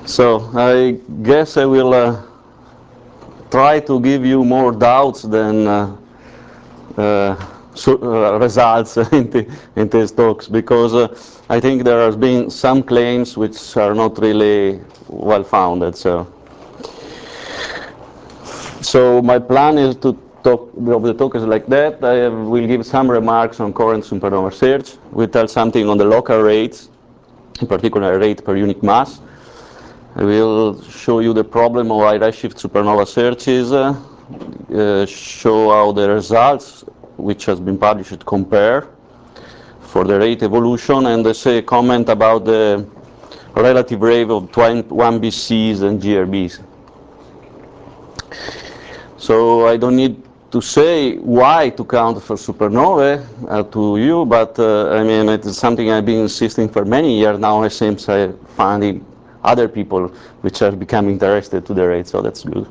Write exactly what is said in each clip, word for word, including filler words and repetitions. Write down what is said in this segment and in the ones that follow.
So I guess I will uh, try to give you more doubts than uh, uh, so, uh, results in, the, in these talks, because uh, I think there has been some claims which are not really well founded. So, so my plan is to talk of the talk is like that. I will give some remarks on current supernova search. We tell something on the local rates, in particular rate per unit mass. I will show you the problem of high redshift supernova searches, uh, uh, show how the results which has been published compare for the rate evolution, and uh, say a comment about the relative rate of one B Cs and G R Bs. So I don't need to say why to count for supernovae uh, to you, but uh, I mean, it is something I've been insisting for many years now. It seems I find other people which are becoming interested to the rate, so that's good.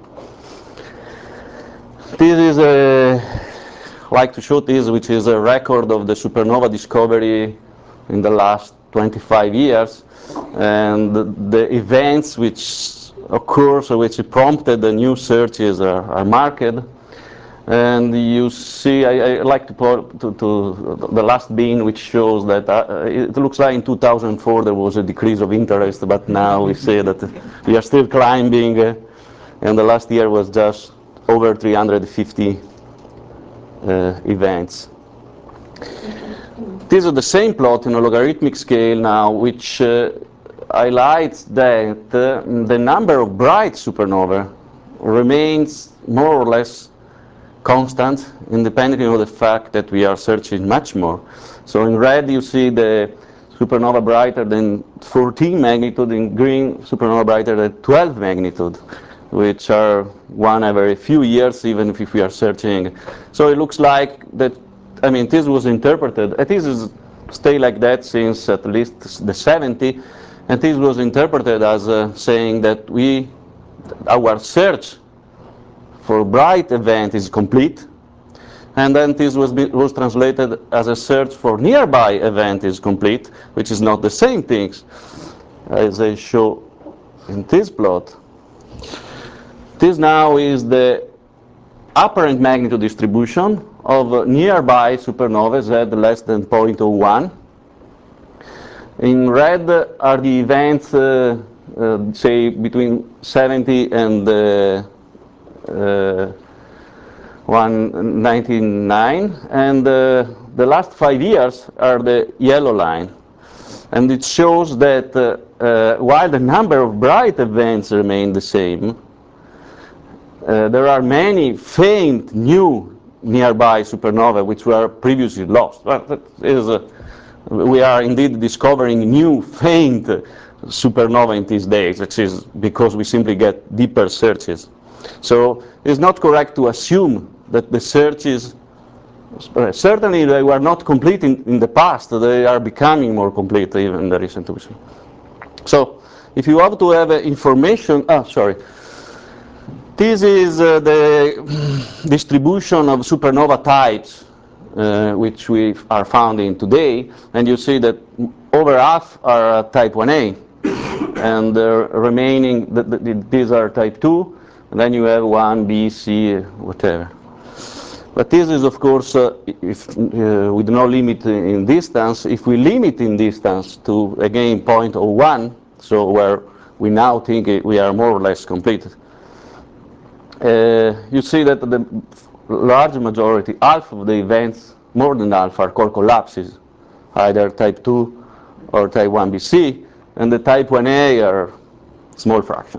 This is a, like to show this, which is a record of the supernova discovery in the last twenty-five years, and the, the events which occur, so which prompted the new searches are, are marked. And you see, I, I like to put to, to the last bin, which shows that uh, it looks like in two thousand four there was a decrease of interest, but now we see that we are still climbing, uh, and the last year was just over three hundred fifty uh, events. This is the same plot in a logarithmic scale now, which uh, highlights that uh, the number of bright supernovae remains more or less constant, independently of the fact that we are searching much more. So in red you see the supernova brighter than fourteen magnitude, in green supernova brighter than twelve magnitude, which are one every few years, even if we are searching. So it looks like that, I mean, this was interpreted, and this is stay like that since at least the seventies, and this was interpreted as uh, saying that we, our search for bright event is complete, and then this was, be, was translated as a search for nearby event is complete, which is not the same things as I show in this plot. This now is the apparent magnitude distribution of nearby supernovae Z less than zero point zero one. In red are the events, uh, uh, say, between seventy and uh, uh, one ninety-nine, and uh, the last five years are the yellow line. And it shows that uh, uh, while the number of bright events remain the same, uh, there are many faint new nearby supernovae which were previously lost. Well, that is, uh, we are indeed discovering new faint supernova in these days, which is because we simply get deeper searches. So it's not correct to assume that the searches, uh, certainly they were not complete in, in the past, they are becoming more complete even in the recent years. So if you have to have uh, information, ah, sorry, this is uh, the distribution of supernova types uh, which we are finding today, and you see that over half are uh, type one A, and the remaining, the, the, these are type two, and then you have one, B, C, whatever. But this is, of course, uh, if, uh, with no limit in distance. If we limit in distance to, again, zero point zero one, so where we now think we are more or less completed, uh, you see that the large majority, half of the events, more than half, are core collapses, either type two or type one B C, and the type one A are small fraction.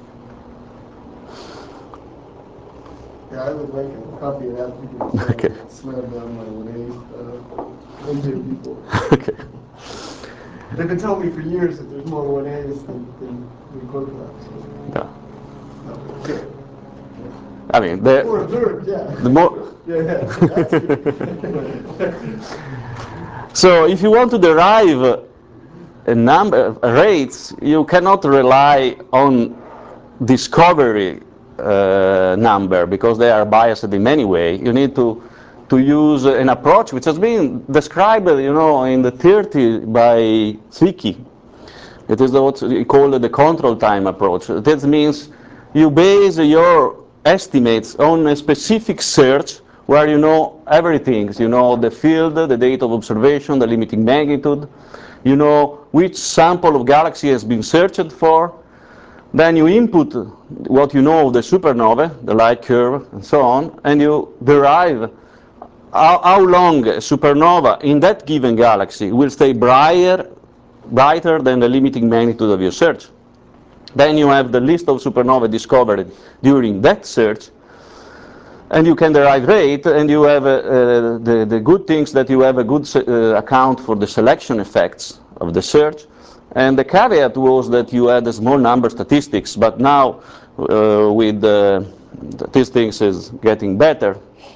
Yeah, I would like a copy of that because I Okay. slammed down my one A uh, M J people. Okay. They've been telling me for years that there's more one A's than, than, than core collapses. Yeah. No, good. I mean, the, Or observed, yeah. the more. Yeah, yeah, that's good. So if you want to derive a number of rates, you cannot rely on discovery uh, number because they are biased in many ways. You need to to use an approach which has been described, you know, in the thirties by Zwicky, It is what we call the control time approach. That means you base your estimates on a specific search where you know everything. You know the field, the date of observation, the limiting magnitude. You know which sample of galaxy has been searched for. Then you input what you know of the supernova, the light curve, and so on, and you derive how, how long a supernova in that given galaxy will stay brighter, brighter than the limiting magnitude of your search. Then you have the list of supernovae discovered during that search, and you can derive rate, and you have uh, uh, the, the good things that you have a good uh, account for the selection effects of the search. And the caveat was that you had a small number statistics, but now uh, with uh, these things is getting better.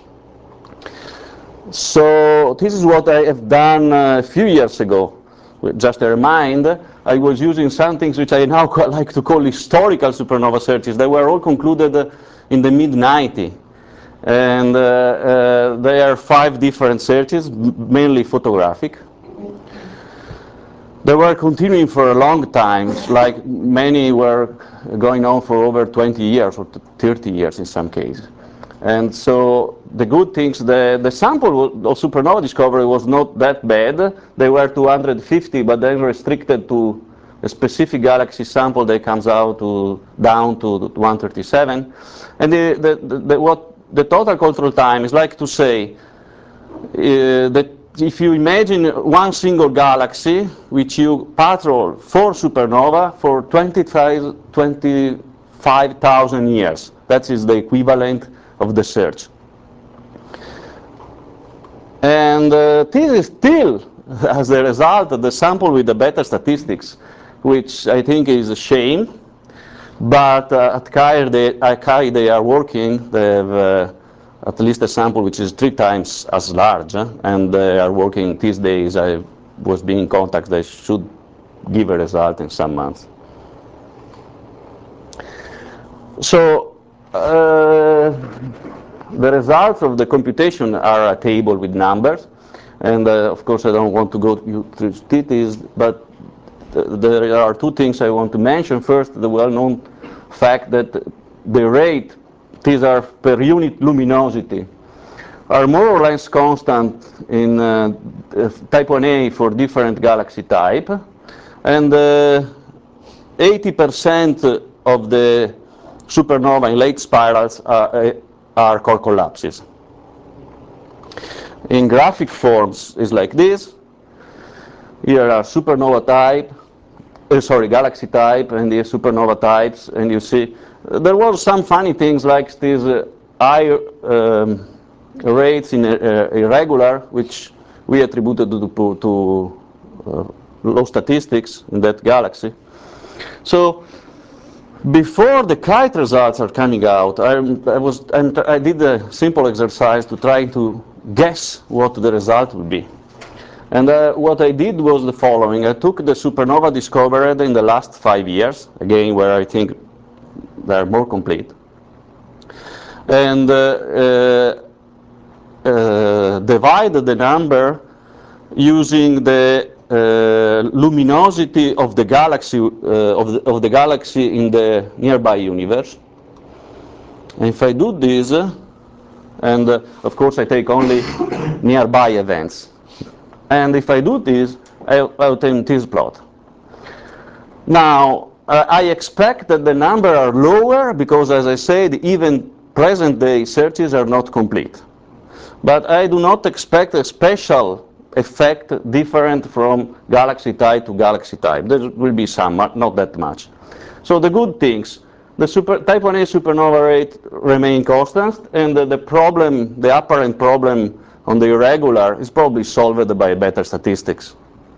So this is what I have done a few years ago. Just a reminder, I was using some things which I now like to call historical supernova searches. They were all concluded in the mid nineties. And uh, uh, there are five different searches, mainly photographic. They were continuing for a long time, like many were going on for over twenty years or thirty years in some cases. And so the good things, the, the sample of supernova discovery was not that bad. They were two hundred fifty, but then restricted to a specific galaxy sample that comes out to down to one thirty-seven. And the, the, the, the, what the total control time is like to say uh, that if you imagine one single galaxy which you patrol for supernova for twenty-five thousand years, that is the equivalent of the search. And uh, this is still, as a result, the sample with the better statistics, which I think is a shame. But uh, at CHAI they, at CHAI they are working, they have uh, at least a sample which is three times as large, eh? And they are working these days. I was being in contact, they should give a result in some months. So uh, the results of the computation are a table with numbers, and uh, of course I don't want to go through details, but th there are two things I want to mention. First, the well-known fact that the rate, these are per unit luminosity, are more or less constant in uh, type one A for different galaxy type, and eighty percent uh, of the supernova in late spirals are, are core collapses. In graphic forms is like this. Here are supernova type, uh, sorry, galaxy type, and the supernova types, and you see uh, there was some funny things like these uh, high um, rates in uh, irregular, which we attributed to, to, to uh, low statistics in that galaxy. So before the kite results are coming out, I, I, was, I did a simple exercise to try to guess what the result would be. And uh, what I did was the following. I took the supernova discovered in the last five years, again where I think they're more complete, and uh, uh, uh, divided the number using the uh, luminosity of the galaxy uh, of, the, of the galaxy in the nearby universe. And if I do this, uh, and uh, of course I take only nearby events, and if I do this, I, I obtain this plot. Now uh, I expect that the number are lower because, as I said, even present day searches are not complete. But I do not expect a special effect different from galaxy type to galaxy type. There will be some, not that much. So the good things, the super, type one A supernova rate remain constant, and the, the problem, the apparent problem on the irregular is probably solved by better statistics.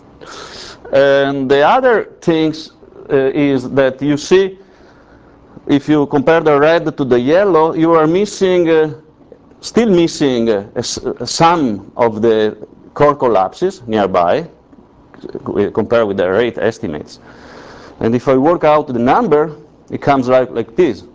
And the other things uh, is that you see, if you compare the red to the yellow, you are missing uh, still missing uh, a, a sum of the core collapses nearby, compared with the rate estimates. And if I work out the number, it comes like, like this.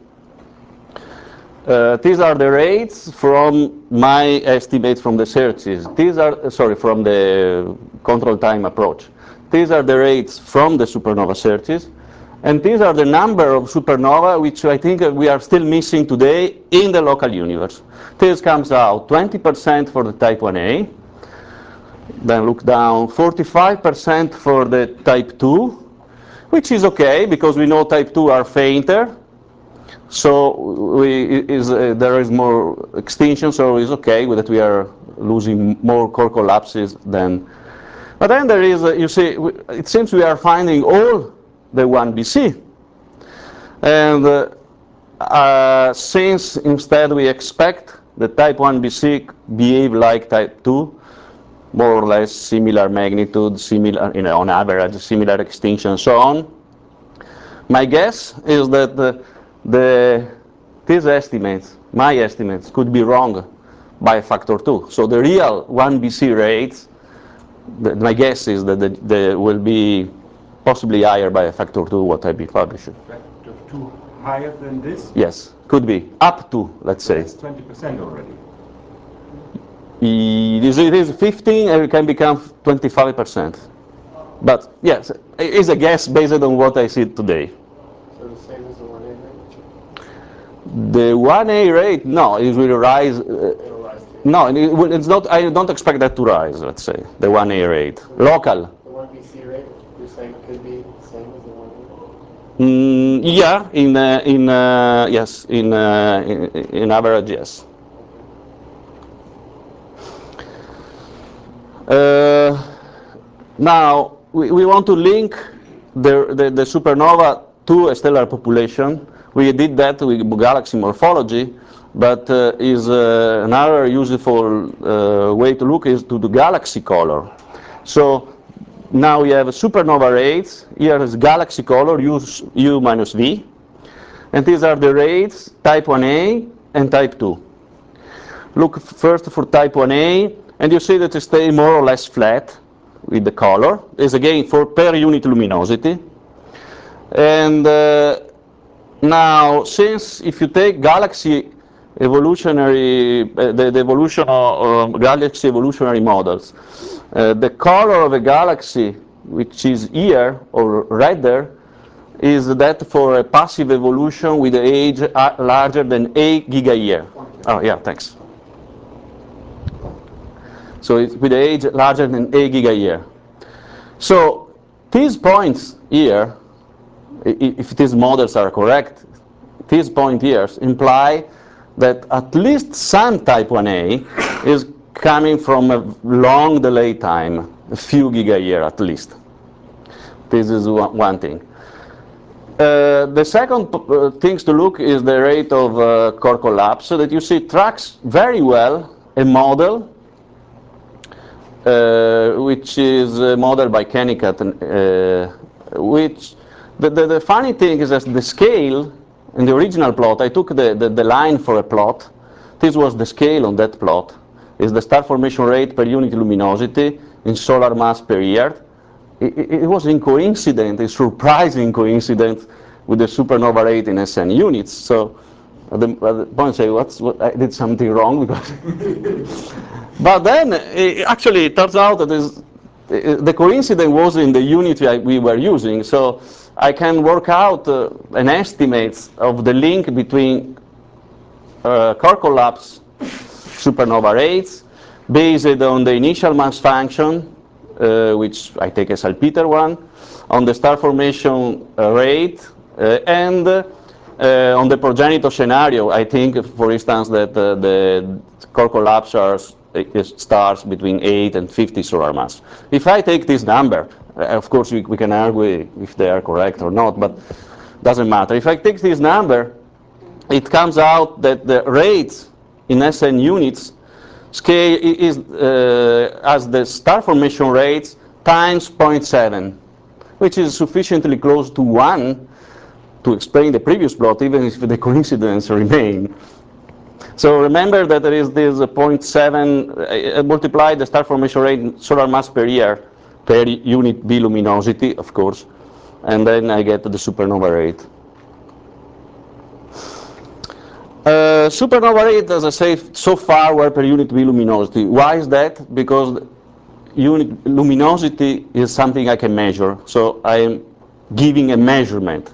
Uh, these are the rates from my estimates from the searches. These are, sorry, from the control time approach. these are the rates from the supernova searches. And these are the number of supernova which I think we are still missing today in the local universe. This comes out twenty percent for the type one A. Then look down, forty-five percent for the type two, which is okay because we know type two are fainter. So we, is, uh, there is more extinction, so it's okay that we are losing more core collapses than. But then there is, uh, you see, it seems we are finding all the one B C. And uh, uh, since instead we expect the type one B C behave like type two, more or less similar magnitude, similar, you know, on average, similar extinction, and so on, my guess is that the, the, these estimates, my estimates, could be wrong by a factor two. So the real one B C rates, the, my guess is that they the will be possibly higher by a factor two what I be publishing. Factor two higher than this? Yes, could be. Up to, let's So say. that's twenty percent already. It is, it is fifteen and it can become twenty-five percent. But yes, it is a guess based on what I see today. So the same as the one A rate? The one A rate, no, it will rise. Uh, It'll rise to. no, it will, it's not. I don't expect that to rise. Let's say the one A rate, local. The one B C rate, you're saying could be the same as the one A? Mm, yeah, in uh, in uh, yes, in, uh, in in average, yes. Uh, now we, we want to link the, the the supernova to a stellar population. We did that with galaxy morphology, but uh, is uh, another useful uh, way to look is to the galaxy color. So now we have supernova rates. Here is galaxy color, U, U minus V. And these are the rates, type one A and type two. Look first for type one A, and you see that it stays more or less flat with the color. It's again for per unit luminosity. And uh, now, since if you take galaxy evolutionary, uh, the, the evolution of uh, galaxy evolutionary models, uh, the color of a galaxy, which is here or redder, is that for a passive evolution with the age uh, larger than eight gigayear. Oh yeah, thanks. So it's with the age larger than eight gigayear. So these points here, if these models are correct, these point here imply that at least some type one A is coming from a long delay time, a few gigayear at least. This is one thing. Uh, the second uh, things to look is the rate of uh, core collapse, so that you see tracks very well a model uh, which is a model by Kennicutt, uh, which the, the, the funny thing is that the scale in the original plot, I took the, the, the line for a plot. This was the scale on that plot. Is the star formation rate per unit luminosity in solar mass per year. It, it, it was in coincidence, a surprising coincidence with the supernova rate in S N units. So at the, at the point, I say, what's, what, I did something wrong because. But then, it, actually, it turns out that is, the coincidence was in the unit we were using. So I can work out uh, an estimate of the link between uh, core collapse supernova rates based on the initial mass function, uh, which I take as Salpeter one, on the star formation uh, rate, uh, and uh, on the progenitor scenario. I think, for instance, that uh, the core collapse are stars between eight and fifty solar mass. If I take this number, uh, of course we, we can argue if they are correct or not, but doesn't matter. If I take this number, it comes out that the rates in S N units scale is uh, as the star formation rates times zero point seven, which is sufficiently close to one to explain the previous plot, even if the coincidence remain. So remember that there is this zero point seven, uh, multiply the star formation rate in solar mass per year per unit B luminosity, of course, and then I get the supernova rate. Uh, supernova rate, as I say, so far were per unit B luminosity. Why is that? Because unique luminosity is something I can measure, so I am giving a measurement.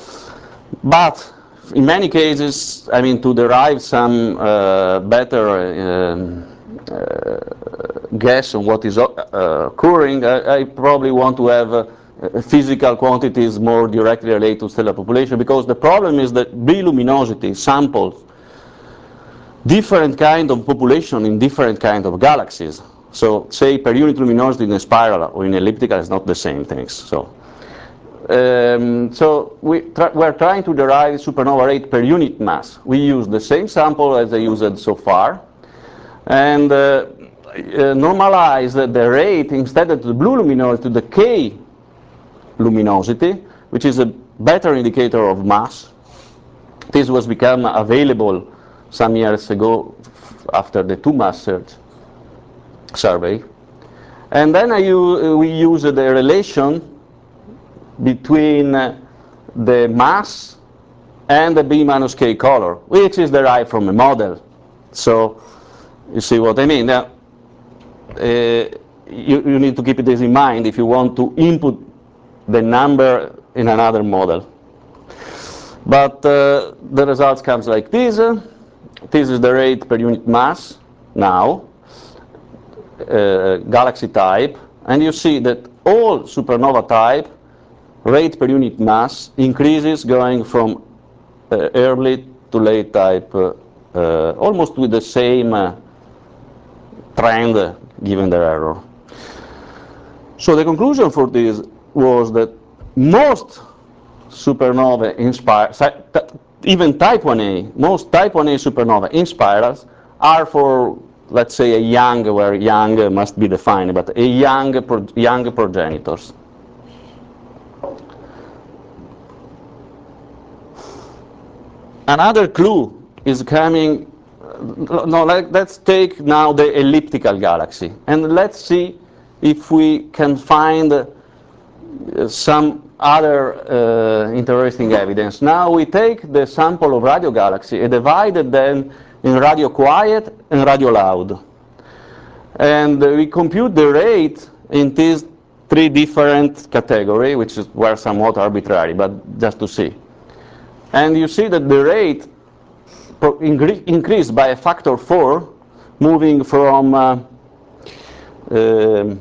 But in many cases, I mean, to derive some uh, better um, uh, guess on what is uh, occurring, I, I probably want to have uh, physical quantities more directly related to stellar population, because the problem is that B luminosity samples different kind of population in different kind of galaxies. So say per unit luminosity in a spiral or in elliptical is not the same things. So, um, so we try, we're trying to derive supernova rate per unit mass. We use the same sample as I used so far, and uh, uh, normalize the, the rate instead of the blue luminosity to the K luminosity, which is a better indicator of mass. This was become available some years ago after the two mass search survey. And then I use, we use the relation between uh, the mass and the B minus K color, which is derived from a model. So you see what I mean. Now, uh, you, you need to keep this in mind if you want to input the number in another model. But uh, the results comes like this. This is the rate per unit mass now, uh, galaxy type, and you see that all supernova type rate per unit mass increases going from uh, early to late type, uh, uh, almost with the same uh, trend uh, given their error. So the conclusion for this was that most supernova in spirals, even type one A, most type one A supernova in spirals are for, let's say, a young, where young must be defined, but a young, pro young progenitors. Another clue is coming. No, let's take now the elliptical galaxy, and let's see if we can find uh, some other uh, interesting evidence. Now we take the sample of radio galaxy and divide them in radio quiet and radio loud. And we compute the rate in these three different categories, which is, were somewhat arbitrary, but just to see. And you see that the rate increased by a factor four, moving from uh, uh,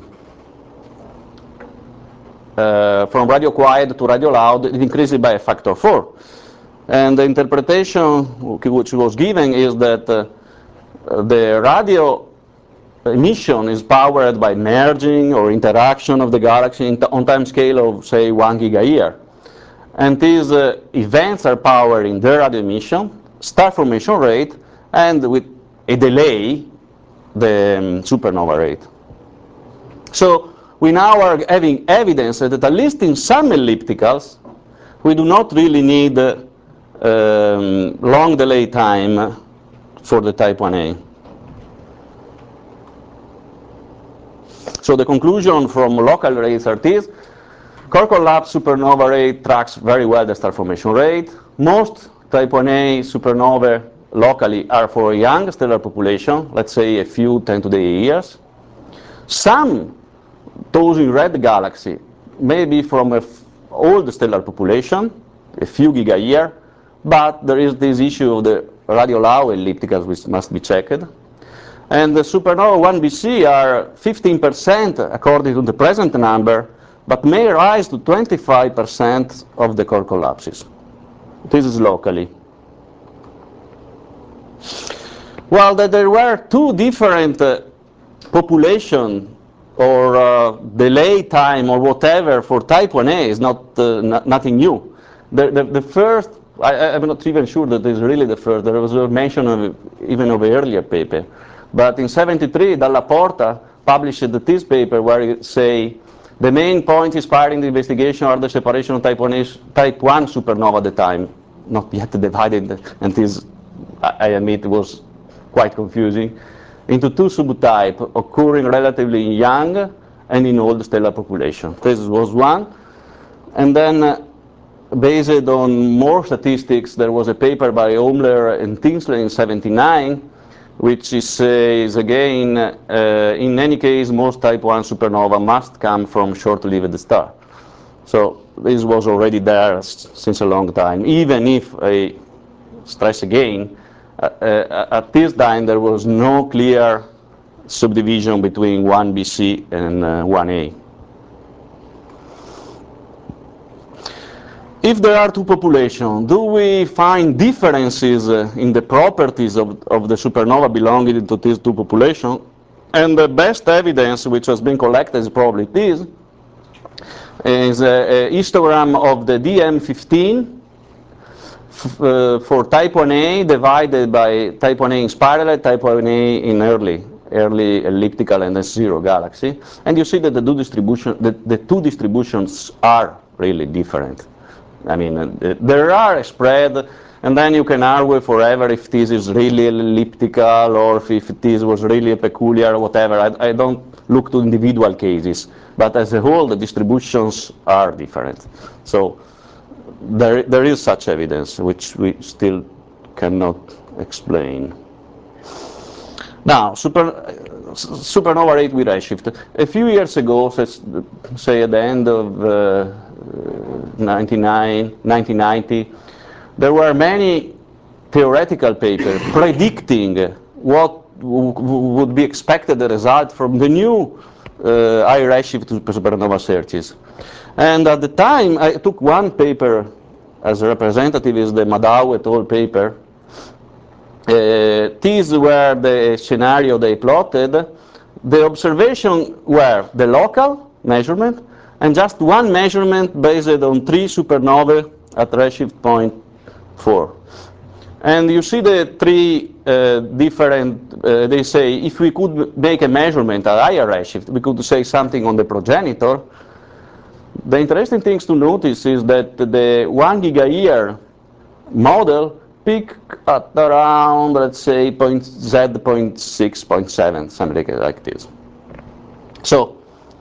Uh, from radio quiet to radio loud, it increases by a factor four. And the interpretation which was given is that uh, the radio emission is powered by merging or interaction of the galaxy on time scale of, say, one giga-year. And these uh, events are powering the radio emission, star formation rate, and with a delay, the um, supernova rate. So we now are having evidence that at least in some ellipticals, we do not really need uh, um, long delay time for the type one A. So the conclusion from local rates are this: Cork-Ollapse supernova rate tracks very well the star formation rate. Most type one A supernovae locally are for a young stellar population, let's say a few ten to the years. Some, those in red galaxy, may be from an old stellar population, a few giga-year, but there is this issue of the radio-low ellipticals which must be checked. And the supernova one B C are fifteen percent according to the present number, but may rise to twenty-five percent of the Cork-Ollapses. This is locally. Well, that there were two different uh, population or uh, delay time or whatever for type one A is not uh, nothing new. The, the, the first, I, I'm not even sure that this is really the first. There was a mention of even of an earlier paper. But in seventy-three, Dalla Porta published this paper where it say the main point inspiring the investigation are the separation of type one, A, type one supernova at the time, not yet divided, and this, I admit, was quite confusing, into two subtypes occurring relatively young and in old stellar population. This was one. And then, uh, based on more statistics, there was a paper by Omler and Tinsley in seventy-nine, which is, says again, uh, in any case, most type one supernova must come from short-lived star. So this was already there since a long time, even if, I stress again, uh, uh, at this time there was no clear subdivision between one B C and uh, one A. If there are two populations, do we find differences uh, in the properties of, of the supernova belonging to these two populations? And the best evidence which has been collected is probably this, is a, a histogram of the D M fifteen f uh, for type one A divided by type one A in spiral, type one A in early, early elliptical and S zero galaxy. And you see that the two, distribution, the, the two distributions are really different. I mean, uh, there are a spread, and then you can argue forever if this is really elliptical or if, if this was really peculiar, whatever. I, I don't look to individual cases, but as a whole, the distributions are different. So there, there is such evidence, which we still cannot explain. Now, super, supernova rate with redshift. A few years ago, say at the end of uh, nineteen ninety, there were many theoretical papers predicting what would be expected the result from the new uh, high redshift supernova searches. And at the time, I took one paper as a representative, is the Madao et al. Paper. Uh, these were the scenario they plotted. The observation were the local measurement and just one measurement based on three supernovae at redshift point four. And you see the three uh, different, uh, they say if we could make a measurement at higher redshift, we could say something on the progenitor. The interesting things to notice is that the one gigayear model peak at around, let's say, point Z zero point six, zero point seven, something like this. So,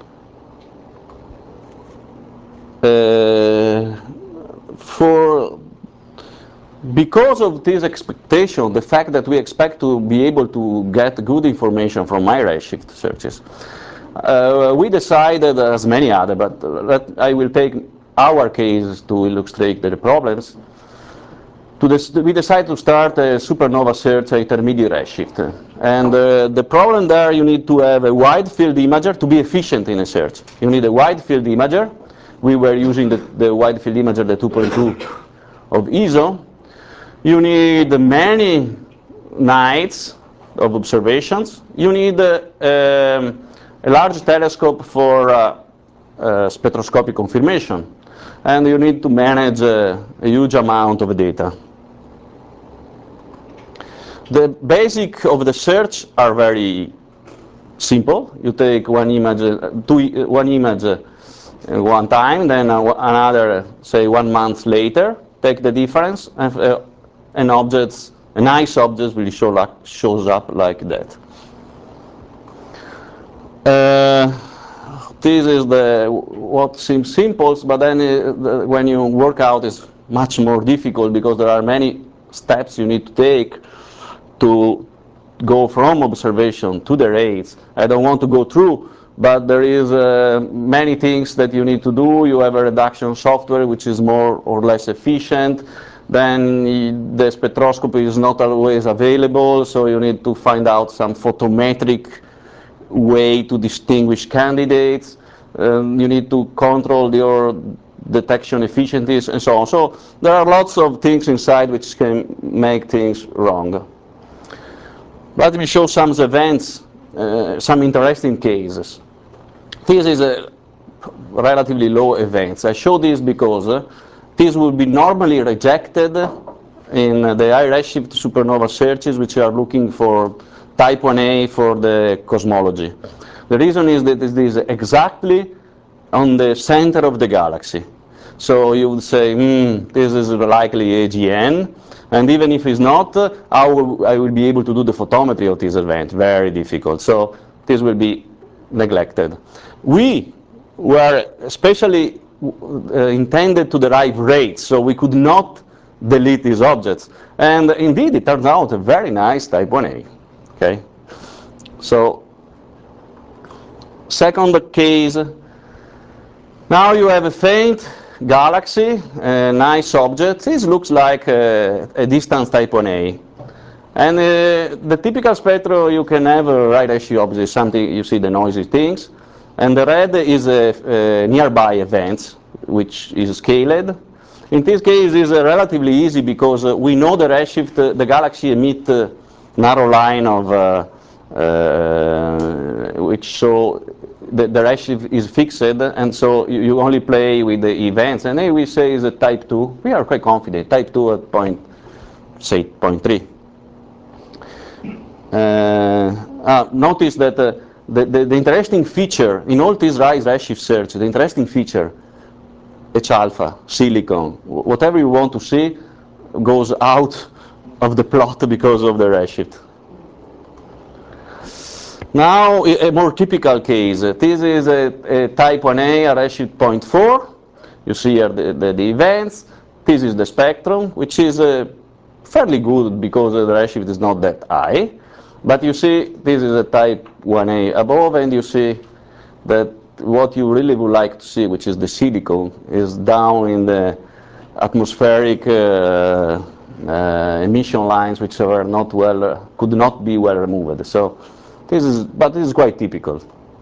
uh, for because of this expectation, the fact that we expect to be able to get good information from high redshift searches, uh, we decided, as many other, but let, I will take our case to illustrate the problems. To this, we decided to start a supernova search at intermediate redshift. And uh, the problem there, you need to have a wide field imager to be efficient in a search. You need a wide field imager. We were using the, the wide field imager, the two point two of I S O. You need many nights of observations. You need uh, um, a large telescope for uh, uh, spectroscopic confirmation. And you need to manage uh, a huge amount of data. The basic of the search are very simple. You take one image, uh, two, uh, one image uh, one time, then uh, another, say, one month later. Take the difference, and uh, an object, a nice object, will show like, shows up like that. Uh, this is the what seems simple, but then uh, the, when you work out, it's much more difficult because there are many steps you need to take to go from observation to the rates. I don't want to go through, but there is uh, many things that you need to do. You have a reduction software which is more or less efficient. Then the spectroscopy is not always available, so you need to find out some photometric way to distinguish candidates. Um, you need to control your detection efficiencies and so on. So there are lots of things inside which can make things wrong. Let me show some events, uh, some interesting cases. This is a relatively low events. I show this because uh, this will be normally rejected in uh, the high redshift supernova searches which are looking for type one A for the cosmology. The reason is that it is exactly on the center of the galaxy. So you would say, hmm, this is likely A G N. And even if it's not, uh, I, will, I will be able to do the photometry of this event. Very difficult. So this will be neglected. We were especially uh, intended to derive rates, so we could not delete these objects. And indeed, it turns out a very nice type one A. Okay, so second case. Now you have a faint galaxy, a nice object. This looks like a, a distance type one A. And uh, the typical spectrum you can have a right redshift object is something, you see the noisy things. And the red is a, a nearby events, which is scaled. In this case, it's uh, relatively easy because uh, we know the redshift, uh, the galaxy emit uh, narrow line of, uh, uh, which show the, the redshift is fixed, and so you, you only play with the events. And then we say is a type two. We are quite confident, type two at point, say, point three. Uh, uh, notice that uh, the, the, the interesting feature in all these rise redshift search, the interesting feature, H alpha, silicon, whatever you want to see goes out of the plot because of the redshift. Now a more typical case. This is a, a type one A, a redshift zero point four. You see here the, the, the events. This is the spectrum, which is uh, fairly good because the redshift is not that high. But you see, this is a type one A above, and you see that what you really would like to see, which is the silicon, is down in the atmospheric uh, uh, emission lines, which are not well, uh, could not be well removed. So this is, but this is quite typical.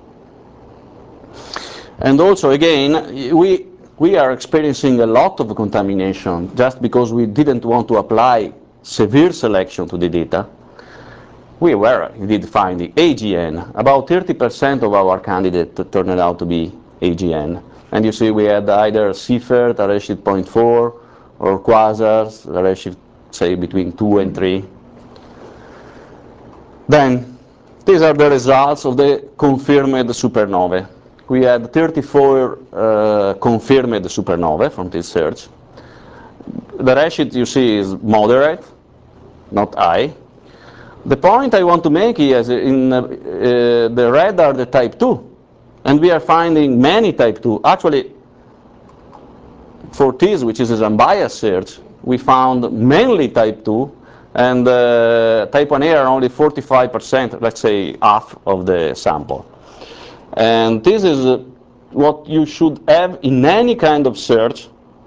And also, again, we we are experiencing a lot of contamination just because we didn't want to apply severe selection to the data. We were indeed finding A G N. About thirty percent of our candidates turned out to be A G N. And you see we had either Seyfert, a redshift zero point four, or quasars, a redshift, say, between two and three. Then, these are the results of the confirmed supernovae. We had thirty-four uh, confirmed supernovae from this search. The redshift you see is moderate, not high. The point I want to make is in uh, uh, the red are the type two, and we are finding many type two. Actually, for this, which is an unbiased search, we found mainly type two, and uh, type one A are only forty-five percent, let's say half of the sample. And this is uh, what you should have in any kind of search,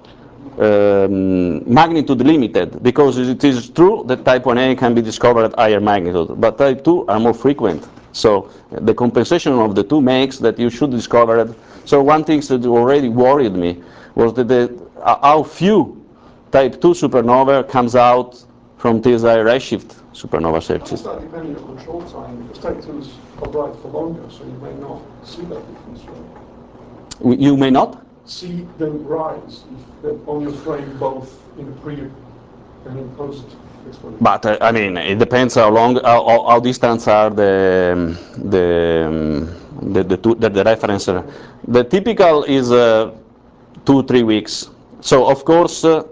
Um, magnitude limited, because it is true that type one A can be discovered at higher magnitude, but type two are more frequent. So the compensation of the two makes that you should discover it. So one thing that already worried me was that the, uh, how few type two supernova comes out from these high redshift supernova searches. That depending on control time, because type twos are bright for longer, so you may not see that difference. Right? You may not? See them rise if they're on your frame both in the pre and in post exposure. But uh, I mean, it depends how long, how, how, how distant are the the um, the, the, two, the, the reference. The typical is uh, two three weeks. So of course, uh,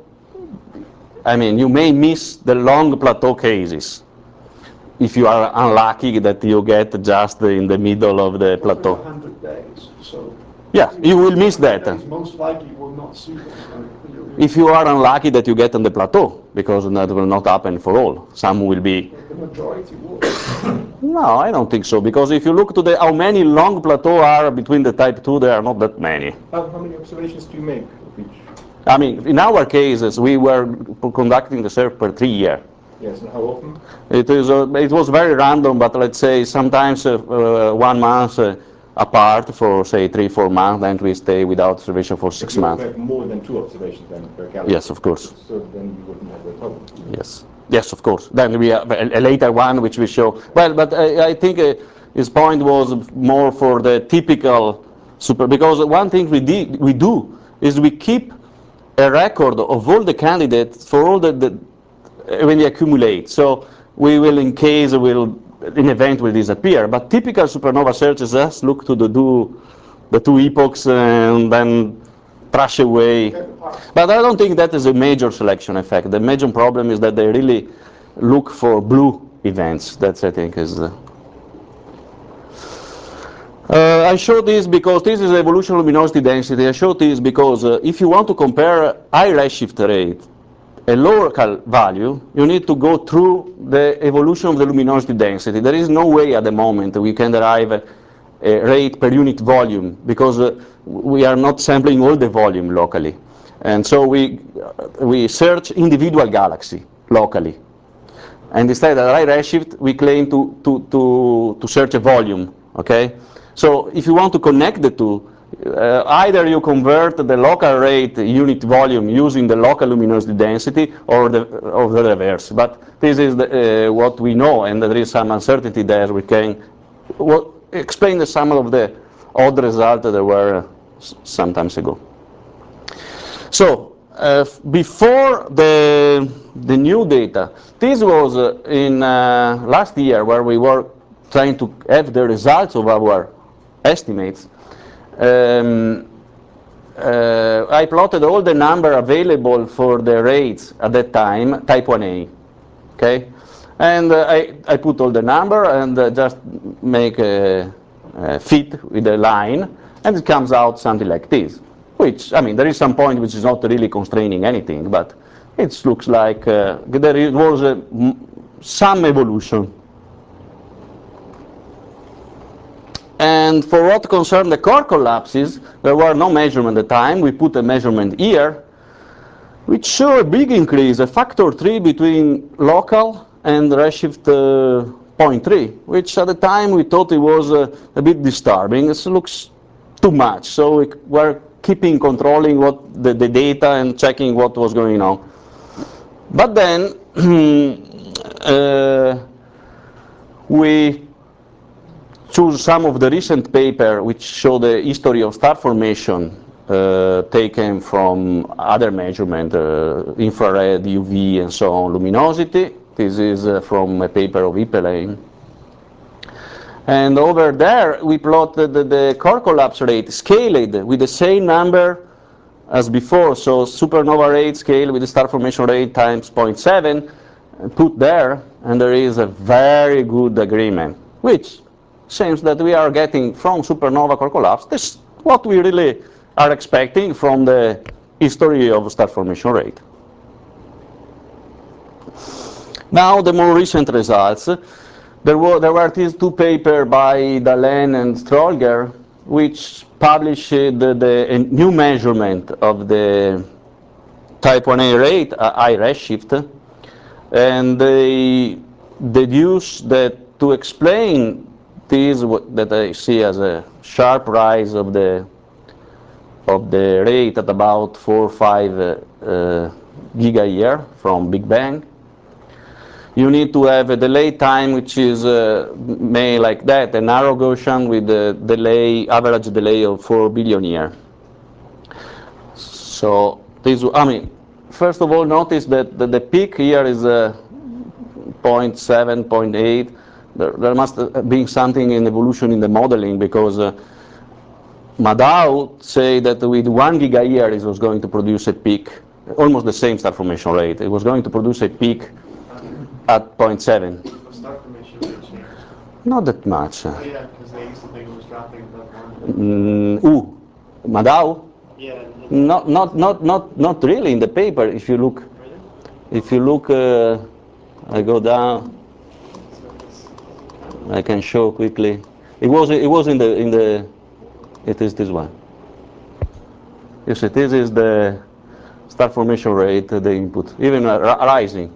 I mean, you may miss the long plateau cases if you are unlucky that you get just in the middle of the plateau. one hundred days, so. Yeah, you will miss that. Days, most likely you will not see them. So if you are unlucky that you get on the plateau, because that will not happen for all. Some will be. The majority will. No, I don't think so, because if you look to the how many long plateaux are between the type two, there are not that many. How, how many observations do you make of each? I mean, in our cases, we were conducting the search per three year. Yes, and how often? It is. Uh, it was very random, but let's say sometimes uh, uh, one month uh, apart for say three, four months, and we stay without observation for six you months. Have more than two observations then per galaxy. Yes, of course. So then you wouldn't have a problem. Yes. Yes, of course. Then we have a, a later one which we show. Well, but I, I think uh, his point was more for the typical super. Because one thing we did, we do is we keep a record of all the candidates for all the, the when they accumulate. So we will, in case will an event will disappear. But typical supernova searches just look to the do the two epochs and then trash away. But I don't think that is a major selection effect. The major problem is that they really look for blue events. That's, I think, is. Uh, uh, I show this because this is evolution luminosity density. I show this because uh, if you want to compare high redshift rate a local value, you need to go through the evolution of the luminosity density. There is no way at the moment we can derive a, a rate per unit volume, because uh, we are not sampling all the volume locally. And so we, we search individual galaxy locally. And instead at high redshift, we claim to, to, to, to search a volume, okay? So if you want to connect the two, uh, either you convert the local rate unit volume using the local luminosity density, or the, or the reverse. But this is the, uh, what we know, and there is some uncertainty there. We can well, explain the some of the odd results that there were uh, some times ago. So uh, before the, the new data, this was uh, in uh, last year, where we were trying to have the results of our estimates. Um, uh, I plotted all the number available for the rates at that time, type one A, okay? And uh, I, I put all the number and uh, just make a, a fit with a line, and it comes out something like this. Which, I mean, there is some point which is not really constraining anything, but it looks like uh, there was a, some evolution. And for what concerned the core collapses, there were no measurement at the time. We put a measurement here, which show a big increase, a factor three between local and redshift uh, zero point three, which at the time we thought it was uh, a bit disturbing. It looks too much, so we were keeping controlling what the, the data and checking what was going on. But then uh, we choose some of the recent paper which show the history of star formation uh, taken from other measurement, uh, infrared, U V, and so on, luminosity. This is uh, from a paper of Ippelein. And over there, we plotted the, the core collapse rate scaled with the same number as before. So supernova rate scaled with the star formation rate times zero point seven, put there, and there is a very good agreement, which seems that we are getting from supernova core collapse this what we really are expecting from the history of star formation rate. Now the more recent results. There were, there were these two papers by Dahlen and Strolger, which published the, the a new measurement of the type one A rate, uh, high redshift, and they deduced that to explain this, what, that I see as a sharp rise of the of the rate at about four or five uh, uh, giga a year from Big Bang, you need to have a delay time which is uh, made like that, a narrow Gaussian with a delay, average delay of four billion years. So this, I mean, first of all, notice that the, the peak here is uh, zero point seven, zero point eight. There, there must have been something in evolution in the modeling, because uh, Madao say that with one giga year it was going to produce a peak, almost the same star formation rate. It was going to produce a peak at zero point seven. The star formation rate changed. Not that much. Oh yeah, because they used to think it was dropping above one. Mm, ooh, Madao? Yeah. Not, not, not, not, not really in the paper. If you look, Really? if you look, uh, I go down. I can show quickly. It was, it was in the, in the. It is this one. Yes, it is, is the star formation rate, the input, even uh, rising.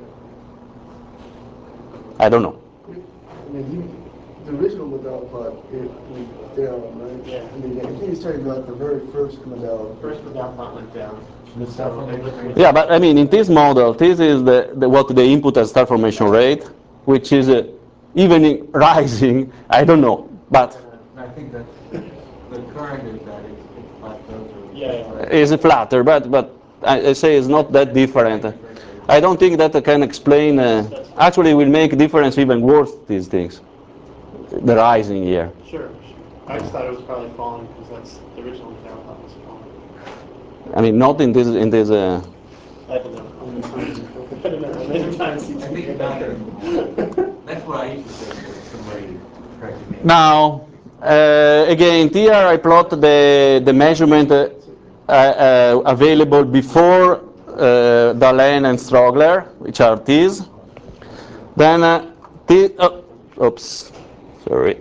I don't know. I mean, he, the original Madal plot, it went down, right? Yeah. I mean, I think he's talking about the very first Madal. First Madal plot went down. The star formation rate. Yeah, but I mean, in this model, this is the, the what the input as star formation rate, which is uh, even in rising. I don't know, but I think that the current is that it's, it's plateaus or Yeah, yeah. is flatter. But but I, I say it's not that different. I don't think that I can explain. Uh, actually, it will make difference even worse. These things, the rising here. Sure, sure. I just thought it was probably falling because that's the original Madal plot was falling. I mean, not in this in this. Uh, I don't know. I don't know. Many times I think it's not anymore. That's what I used to say to somebody corrected me. Now, uh, again, here I plot the, the measurement uh, uh, available before uh, Dahlen and Strogler, which are these. Then, uh, the, oh, oops, sorry.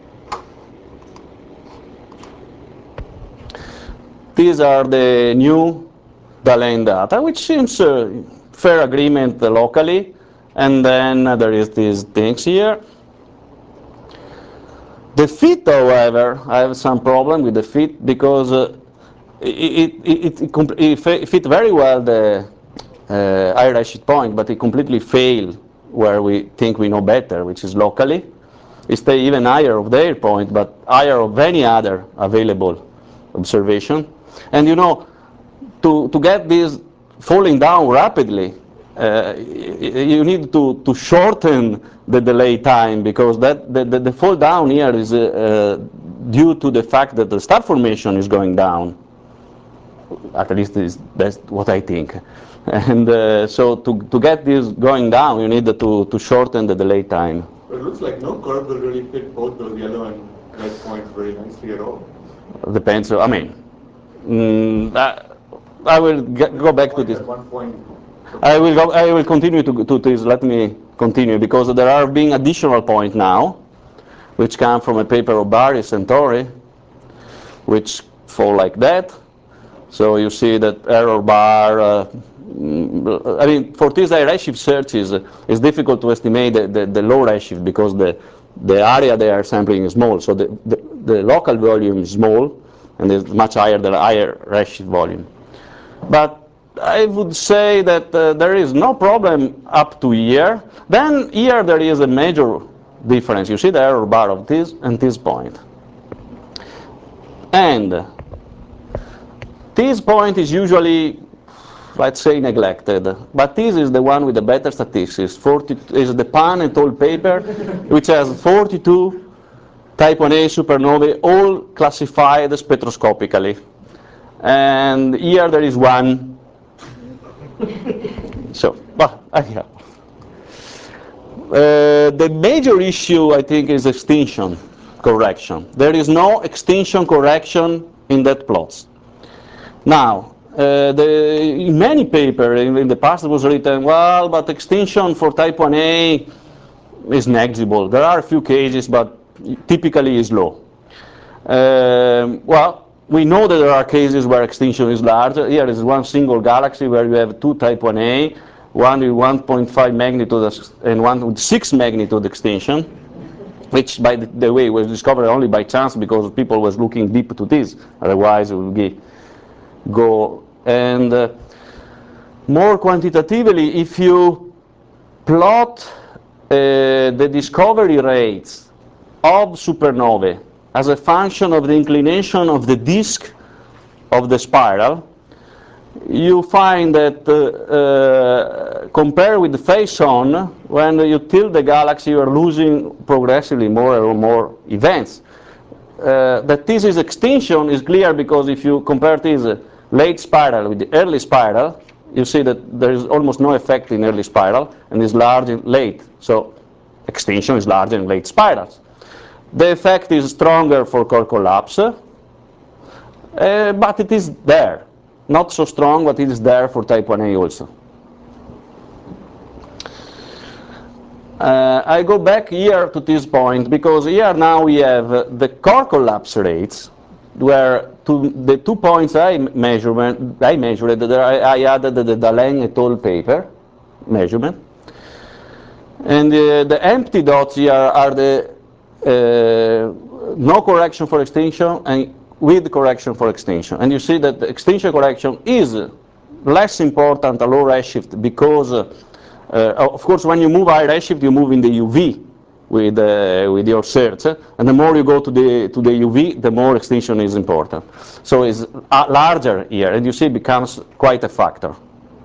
These are the new Dahlen data, which seems uh, fair agreement locally. And then uh, there is these things here. The fit, however, I have some problem with the fit because uh, it, it, it, it, it fit very well the uh, higher redshift point, but it completely failed where we think we know better, which is locally. It stay even higher of their point, but higher of any other available observation. And you know, to, to get this falling down rapidly, uh, you need to, to shorten the delay time, because that the, the, the fall down here is uh, uh, due to the fact that the star formation is going down. At least is, that's what I think. And uh, so to, to get this going down, you need to, to shorten the delay time. But it looks like no curve will really fit both those yellow and red points very nicely at all. Depends, I mean, mm, I, I will get, go back to this. At one point, I will go, I will continue to, to this, let me continue, because there are being additional points now, which come from a paper of Barry Centauri, which fall like that. So you see that error bar, uh, I mean, for these high redshift searches, uh, it's difficult to estimate the, the, the low redshift because the, the area they are sampling is small. So the, the, the local volume is small, and it's much higher than the higher redshift volume. But I would say that uh, there is no problem up to here. Then here there is a major difference. You see the error bar of this and this point. And this point is usually, let's say, neglected. But this is the one with the better statistics. forty is the Pan et al. Paper, which has forty-two type one A supernovae, all classified spectroscopically. And here there is one. So, well, I have. Uh, the major issue, I think, is extinction correction. There is no extinction correction in that plots. Now, uh, the, in many papers in, in the past it was written, well, but extinction for type one A is negligible. There are a few cases, but typically is low. Um, well, we know that there are cases where extinction is larger. Here is one single galaxy where you have two type one A, one with one point five magnitude and one with six magnitude extinction, which, by the, the way, was discovered only by chance because people was looking deep to this. Otherwise, it would be go. And uh, more quantitatively, if you plot uh, the discovery rates of supernovae as a function of the inclination of the disk of the spiral, you find that uh, uh, compared with the face-on, when you tilt the galaxy, you are losing progressively more and more events. Uh, that this is extinction is clear because if you compare this uh, late spiral with the early spiral, you see that there is almost no effect in early spiral and is large in late. So extinction is larger in late spirals. The effect is stronger for core collapse, uh, but it is there. Not so strong, but it is there for type one A also. Uh, I go back here to this point because here now we have uh, the core collapse rates, where to the two points I measurement I measured, I, I added the Dahlen et al. Paper measurement, and uh, the empty dots here are the uh, no correction for extinction and with correction for extinction. And you see that the extinction correction is less important at low redshift because, uh, uh, of course, when you move high redshift, you move in the U V with uh, with your search, and the more you go to the to the U V, the more extinction is important. So it's uh, larger here, and you see it becomes quite a factor.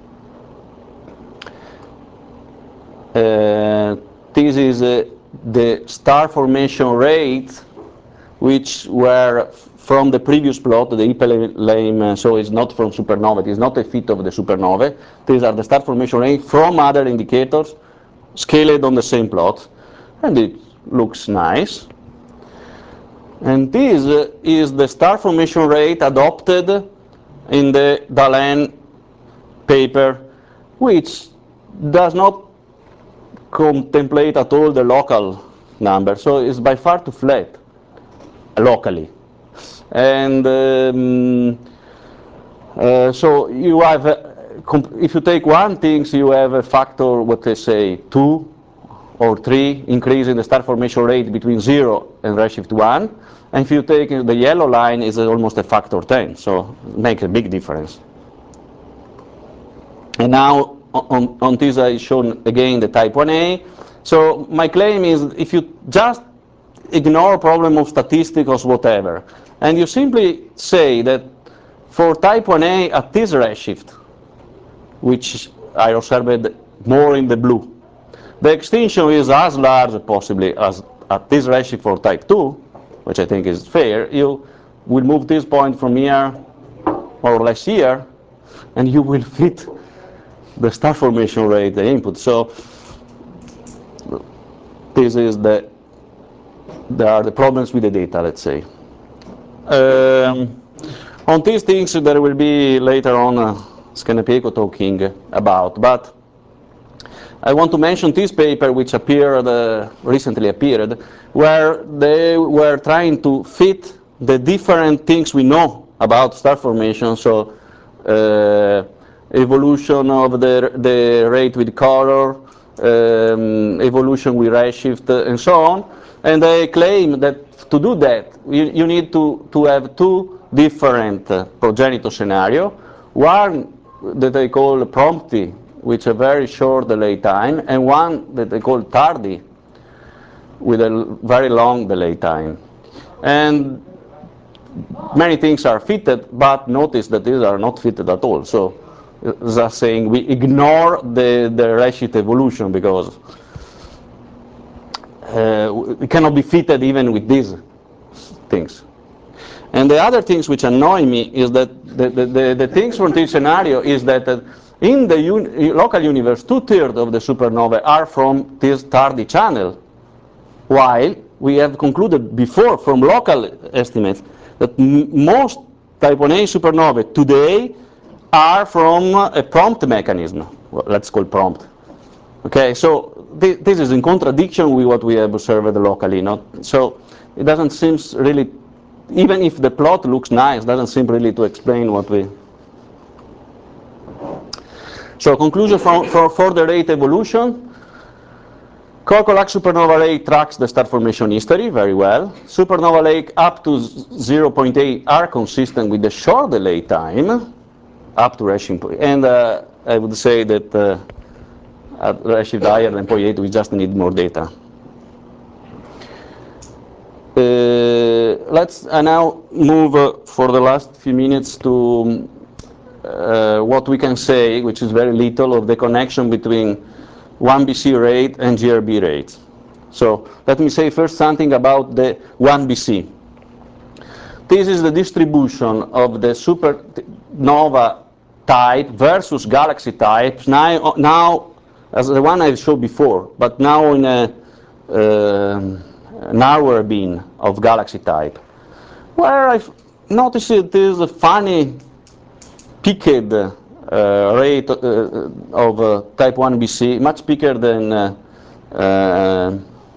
Uh, this is uh, the star formation rate, which were from the previous plot, the Hippel-Lame, uh, so it's not from supernova, it is not a fit of the supernova. These are the star formation rate from other indicators, scaled on the same plot, and it looks nice. And this uh, is the star formation rate adopted in the Dahlen paper, which does not contemplate at all the local number, so it's by far too flat locally. And um, uh, so you have, uh, if you take one thing, so you have a factor, what they say, two or three increase in the star formation rate between zero and redshift one. And if you take the yellow line, it's almost a factor ten, so it makes a big difference. And now on, on this I've shown again the type one A. So my claim is if you just ignore problem of statistics or whatever, and you simply say that for type one A at this redshift, which I observed more in the blue, the extinction is as large possibly as at this redshift for type two, which I think is fair. You will move this point from here more or less here, and you will fit the star formation rate, the input. So this is the, there are the problems with the data, let's say. Um, on these things there will be later on uh, Scanepeco talking about, but I want to mention this paper which appeared, uh, recently appeared, where they were trying to fit the different things we know about star formation, so uh, evolution of the, the rate with color, um, evolution with redshift, uh, and so on. And they claim that to do that, you, you need to, to have two different uh, progenitor scenario. One that they call prompty, with a very short delay time, and one that they call tardy, with a very long delay time. And many things are fitted, but notice that these are not fitted at all. So just saying we ignore the, the redshift evolution because uh, it cannot be fitted even with these things. And the other things which annoy me is that the, the, the, the things from this scenario is that uh, in the un local universe, two-thirds of the supernovae are from this tardy channel, while we have concluded before from local estimates that m most type one A supernovae today are from a prompt mechanism. Well, let's call prompt. Okay, so th this is in contradiction with what we have observed locally. Not so it doesn't seem really, even if the plot looks nice, doesn't seem really to explain what we. So conclusion from, for, for the rate evolution. Cocolac supernova lake tracks the star formation history very well. Supernova lake up to zero point eight are consistent with the short delay time up to redshift. And uh, I would say that uh, at redshift higher than zero point eight we just need more data. Uh, let's uh, now move uh, for the last few minutes to uh, what we can say, which is very little, of the connection between one B C rate and G R B rate. So let me say first something about the one B C. This is the distribution of the supernova type versus galaxy types, now, now as the one I showed before, but now in a uh, narrower bin of galaxy type, where I've noticed it is a funny peaked uh, rate uh, of uh, type one B C, much bigger than uh, uh,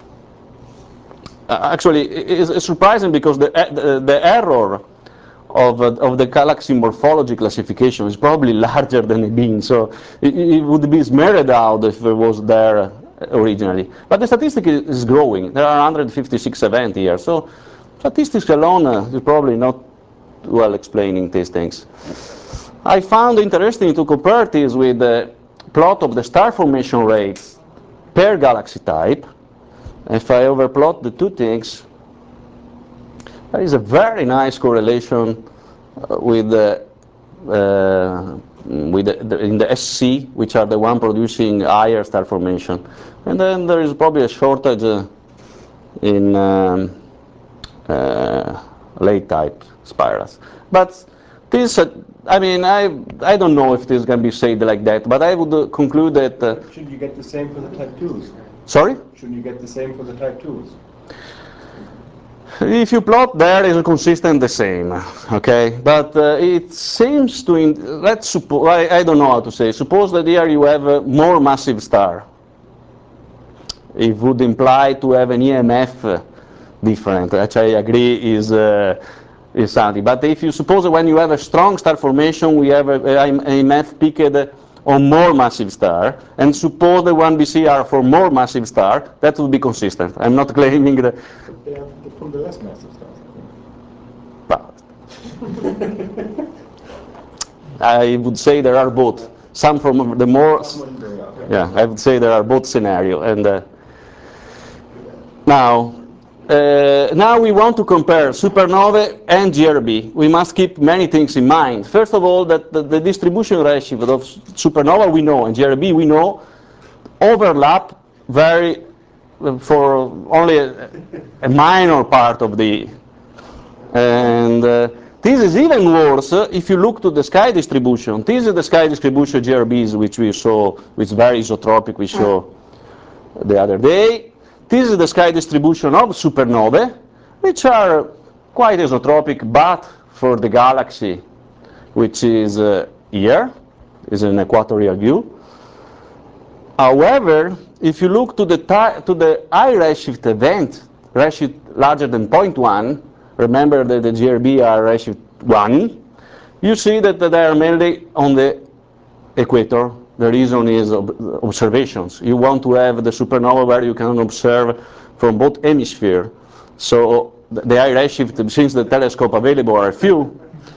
actually it's, it's surprising because the, the, the error of, uh, of the galaxy morphology classification is probably larger than a bean, so it, it would be smeared out if it was there originally. But the statistic is growing. There are one hundred fifty-six events here, so statistics alone uh, is probably not well explaining these things. I found interesting to compare this with the plot of the star formation rates per galaxy type. If I overplot the two things, there is a very nice correlation uh, with the, uh, with the, the, in the S C, which are the one producing higher star formation. And then there is probably a shortage uh, in um, uh, late type spirals. But this, uh, I mean, I, I don't know if this can be said like that, but I would uh, conclude that... Uh, Shouldn't you get the same for the type twos? Sorry? Shouldn't you get the same for the type twos? If you plot there, it's consistent the same, okay? But uh, it seems to, in let's suppose, I, I don't know how to say, suppose that here you have a more massive star. It would imply to have an E M F uh, different, which I agree is, uh, is something. But if you suppose that when you have a strong star formation, we have an E M F peaked on more massive star, and suppose the one B C are for more massive star, that would be consistent. I'm not claiming that. They are from the less massive stars, I think. But I would say there are both. Some from the more, yeah, I would say there are both scenario. And uh, now, uh, now we want to compare supernovae and G R B. We must keep many things in mind. First of all, that the, the distribution redshift of supernova we know, and G R B we know, overlap very uh, for only a, a minor part of the, and uh, this is even worse uh, if you look to the sky distribution. This is the sky distribution G R Bs which we saw, which is very isotropic, we saw the other day. This is the sky distribution of supernovae, which are quite isotropic, but for the galaxy, which is uh, here, is an equatorial view. However, if you look to the, to the high redshift event, redshift larger than zero point one, remember that the G R B are redshift one, you see that they are mainly on the equator. The reason is ob observations. You want to have the supernova where you can observe from both hemispheres. So the high redshift, since the telescope available are few,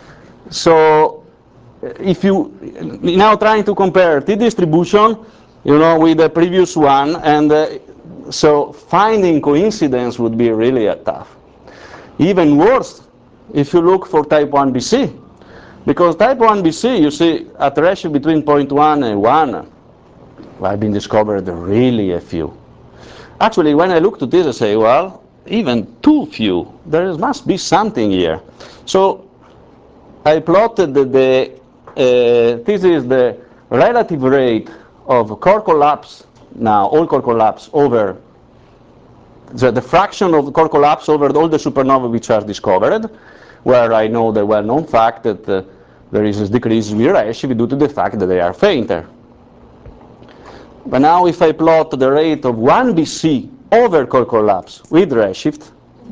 so if you now trying to compare T distribution, you know, with the previous one, and uh, so finding coincidence would be really uh, tough. Even worse, if you look for type one B C, because type one B C, you see, at redshift between zero point one and one, well, have been discovered really a few. Actually, when I look to this, I say, well, even too few. There must be something here. So I plotted the, the uh, this is the relative rate of core collapse, now all core collapse over the, the fraction of core collapse over all the supernovae which are discovered, where I know the well-known fact that uh, there is a decrease in redshift due to the fact that they are fainter. But now if I plot the rate of one B C over core collapse with redshift,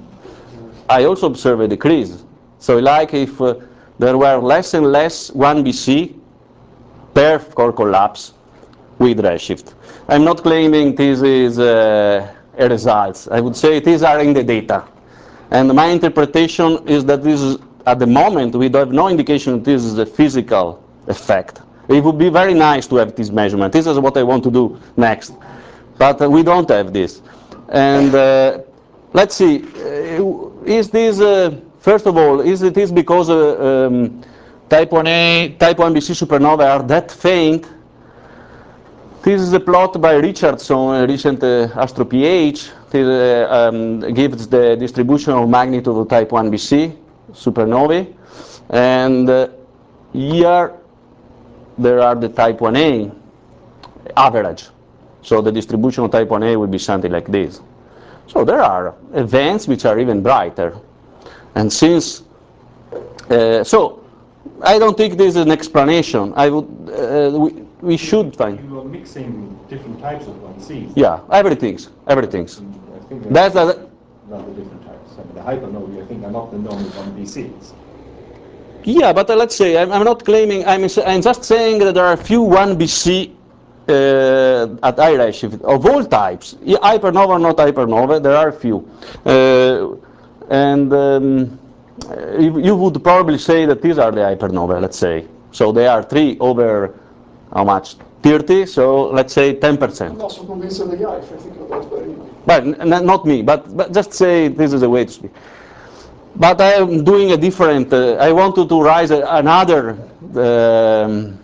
I also observe a decrease. So like if uh, there were less and less one B C per core collapse with redshift. I'm not claiming this is uh, a result. I would say these are in the data. And my interpretation is that this is, at the moment, we have no indication that this is a physical effect. It would be very nice to have this measurement. This is what I want to do next. But uh, we don't have this. And uh, let's see, uh, is this, uh, first of all, is it is because uh, um, type one A, type one B C supernovae are that faint? This is a plot by Richardson, a recent uh, AstroPH. This uh, um, gives the distribution of magnitude of type one B C supernovae. And uh, here there are the type one A average. So the distribution of type one A would be something like this. So there are events which are even brighter. And since, uh, so I don't think this is an explanation. I would, uh, we, we should find. You are mixing different types of one Cs. Yeah, everything's, everything's. I think That's a, not the different types. I mean, the hypernovae, I think, are not the normal one B Cs. yeah, but uh, let's say, I'm, I'm not claiming, I'm, I'm just saying that there are a few one B C uh, at high redshift of all types. Yeah, hypernova, not hypernova, there are a few. Uh, and um, you, you would probably say that these are the hypernova, let's say. So they are three over, how much? thirty, so let's say ten percent. I'm not so convinced of the guy if I think about that anyway. But n not me, but, but just say this is a way to speak. But I am doing a different, uh, I wanted to raise a, another um,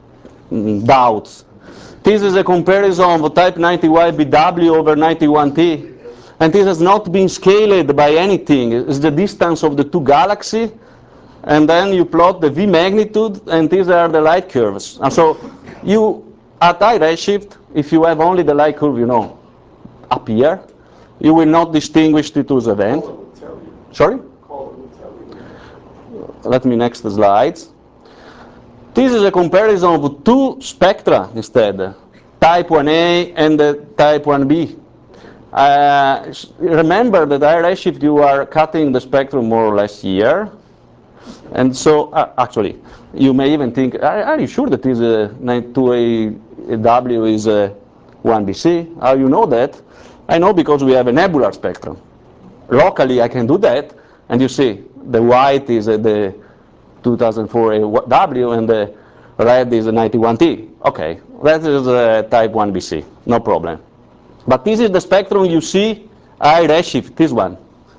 doubts. This is a comparison of type ninety Y B W over ninety-one T. And this has not been scaled by anything. It's the distance of the two galaxies. And then you plot the V magnitude, and these are the light curves. And so you, at high redshift, if you have only the light curve, you know, up here, you will not distinguish the two events. I would tell you. Sorry? Call it intelligent. Let me next slides. This is a comparison of two spectra instead, type one A and the type one B. Uh, remember that I redshift you are cutting the spectrum more or less here. And so, uh, actually, you may even think, are, are you sure that this uh, ninety-two A W is uh, one B C? How you know that? I know because we have a nebular spectrum. Locally, I can do that, and you see, the white is uh, the two thousand four A W, and the red is a ninety-one T. Okay, that is uh, type one B C, no problem. But this is the spectrum you see, I redshift, this one.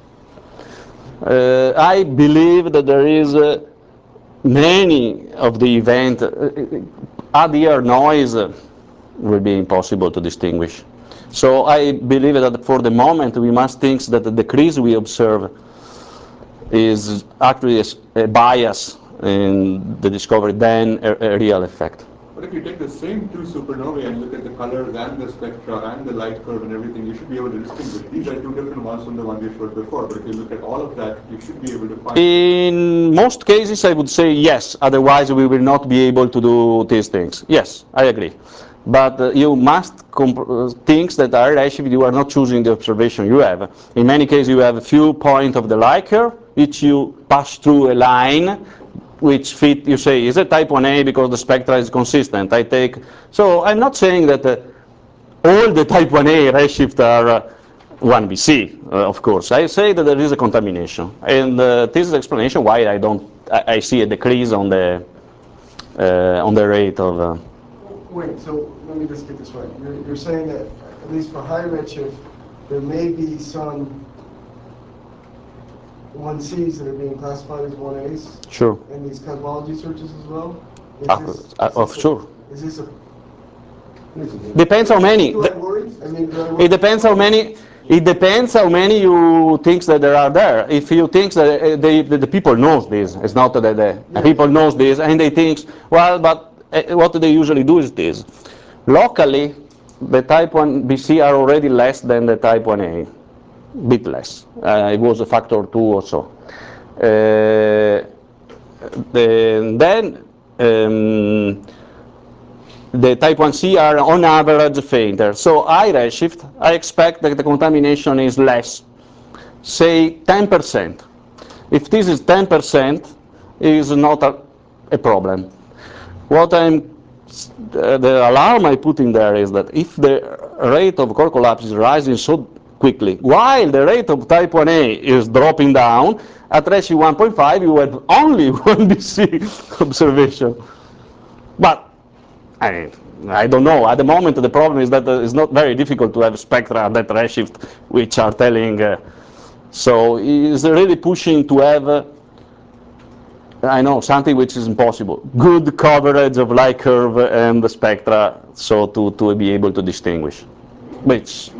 Uh, I believe that there is uh, many of the event, uh, add here noise uh, will be impossible to distinguish. So I believe that for the moment we must think that the decrease we observe is actually a, a bias in the discovery than a, a real effect. But if you take the same two supernovae and look at the colors and the spectra and the light curve and everything, you should be able to distinguish. These are two different ones from the one we showed before, but if you look at all of that, you should be able to find. In most cases, I would say yes, otherwise we will not be able to do these things. Yes, I agree. But uh, you must comp uh, things that are redshift, you are not choosing the observation you have. In many cases, you have a few points of the light curve, which you pass through a line, which fit, you say, is it type one A because the spectra is consistent? I take, so I'm not saying that uh, all the type one A redshift are uh, one B C, uh, of course. I say that there is a contamination, and uh, this is the explanation why I don't, I, I see a decrease on the uh, on the rate of. Uh, Wait, so let me just get this right. You're, you're saying that, at least for high redshift, there may be some one C's that are being classified as one A's sure. in these cosmology searches as well? Is Uh, this, uh, is of this a- sure. Is this a, Depends how many. do I worry? I mean, do I worry? It depends how many. It depends how many you think that there are there. If you think that uh, they, the, the people knows this, it's not that the Yeah. people knows this, and they think, well, but uh, what they usually do is this. Locally, the type one B C are already less than the type one A, bit less. Uh, it was a factor two or so. Uh, the, then. Um, the type one C are on average fainter. So I redshift, I expect that the contamination is less, say ten percent. If this is ten percent, it is not a, a problem. What I'm, uh, the alarm I put in there is that if the rate of core collapse is rising so quickly, while the rate of type one A is dropping down, at redshift one point five you have only one B C observation. But I mean, I don't know. At the moment, the problem is that uh, it's not very difficult to have spectra at that redshift which are telling. Uh, so it's really pushing to have, uh, I know, something which is impossible. Good coverage of light curve and the spectra, so to, to be able to distinguish. Which,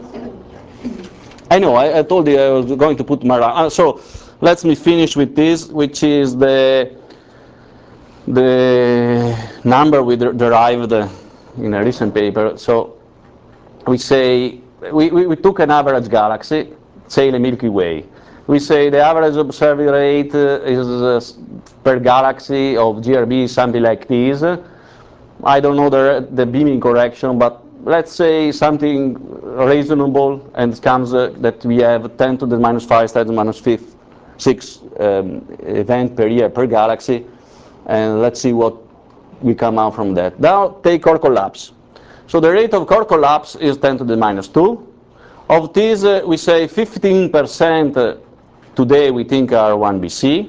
I know, I, I told you I was going to put my, uh, so let me finish with this, which is the, the number we derived in a recent paper. So we say, we, we, we took an average galaxy, say the Milky Way. We say the average observing rate uh, is uh, per galaxy of G R B something like this. I don't know the, the beaming correction, but let's say something reasonable, and it comes uh, that we have ten to the minus five, ten to the minus fifth, six um, event per year per galaxy, and let's see what we come out from that. Now take core collapse. So the rate of core collapse is ten to the minus two. Of these, uh, we say fifteen percent uh, today we think are one B C.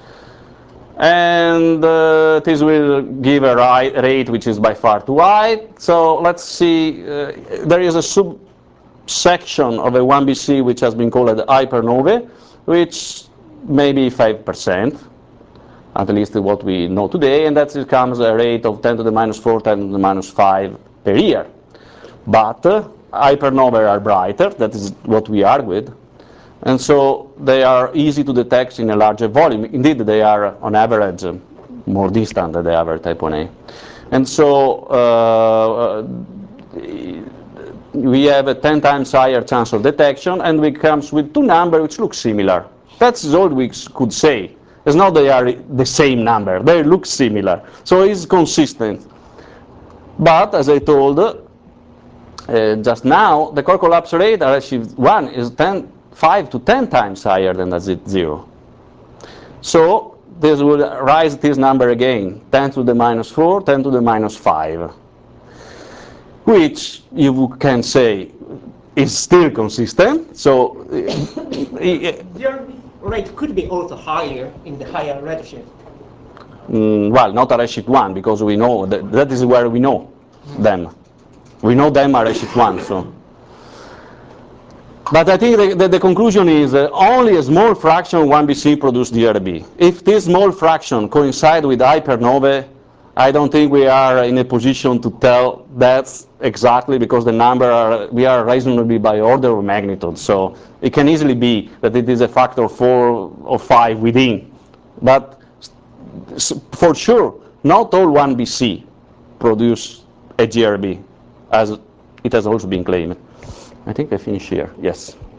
And uh, this will give a rate which is by far too high. So let's see, uh, there is a subsection of a one B C which has been called hypernovae, which may be five percent. At least what we know today, and that becomes a rate of ten to the minus four, ten to the minus five per year. But uh, hypernovae are brighter, that is what we argued, and so they are easy to detect in a larger volume. Indeed, they are on average uh, more distant than the average type one A. And so uh, we have a ten times higher chance of detection, and we come with two numbers which look similar, That's all we could say. It's not they are the same number. They look similar. So it's consistent. But as I told uh, just now, the core collapse rate at redshift one is ten, five to ten times higher than at Z zero. So this will rise this number again, ten to the minus four, ten to the minus five, which you can say is still consistent. So Their rate could be also higher in the higher redshift. Mm, well, not a redshift one, because we know that, that is where we know them. We know them are redshift one. So, but I think the, the, the conclusion is uh, only a small fraction of one B C produce D R B. If this small fraction coincides with hypernovae, I don't think we are in a position to tell that exactly, because the number are, we are reasonably by order of magnitude. So it can easily be that it is a factor four or five within. But for sure, not all one B C produce a G R B, as it has also been claimed. I think I finish here. Yes.